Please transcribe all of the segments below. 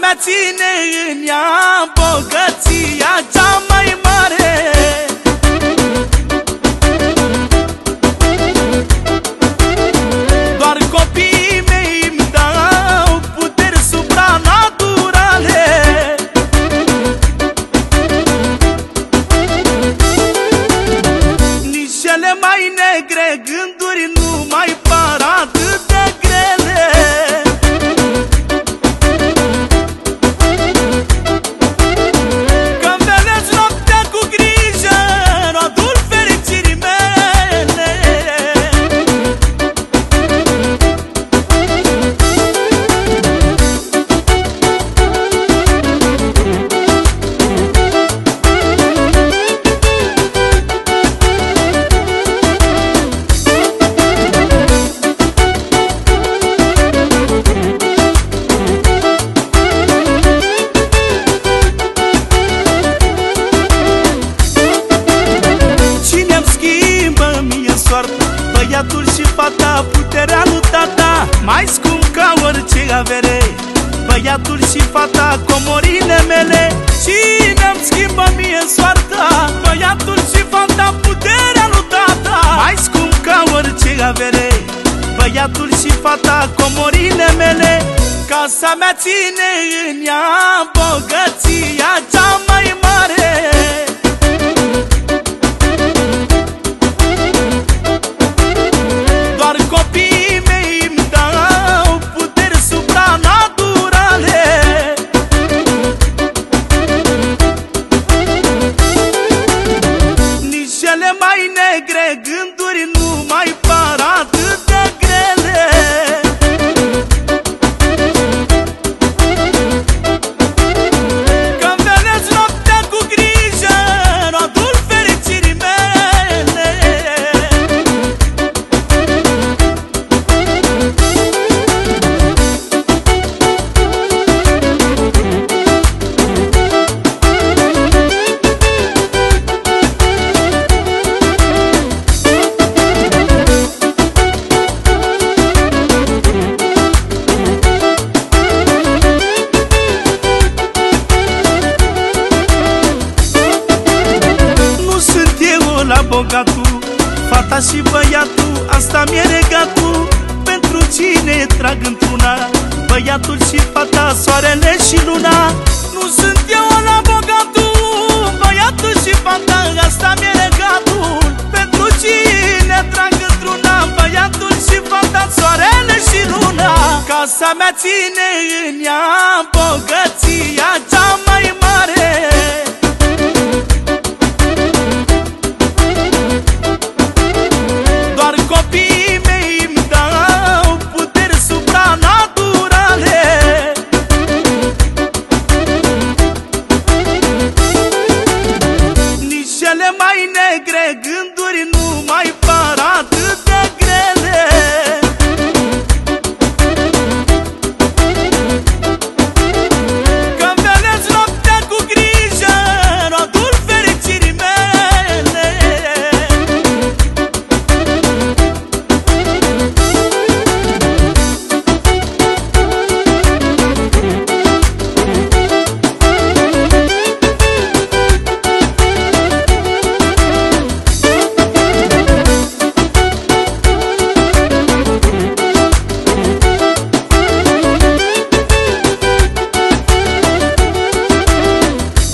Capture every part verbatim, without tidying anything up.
mea ține în ea bogăția cea mai mare. Doar copiii mei îmi dau puteri supranaturale. Nici cele mai negre gânduri nu mai par atât de grele. Băiatul și fata, puterea lui tata, mai scump ca orice avere. Băiatul și fata, comorile mele, cine-mi schimbă mie soarta? Băiatul și fata, puterea lui tata, mai scump ca orice avere. Băiatul și fata, comorile mele, casa mea ține în ea bogăția cea mai mare. Copiii mei îmi dau puteri supranaturale. Nici cele mai negre gânduri nu mai par atât de grele. Când velezi noaptea cu grijă rodul fericirii mele. Bogatul, fata și băiatul, asta mi-e regatul. Pentru cine trag într-una, băiatul și fata, soarele și luna. Nu sunt eu la bogatul, băiatul și fata, asta mi-e regatul. Pentru cine trag într-una, băiatul și fata, soarele și luna. Casa mea ține în ea bogăția cea mai mare. Copiii mei îmi dau puteri supranaturale. Nici cele mai negre gânduri nu mai par atât de grele. Când velezi noaptea cu grijă rodul fericirii mele.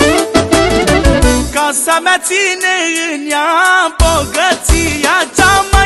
Casa mea ține în ea bogăția cea mai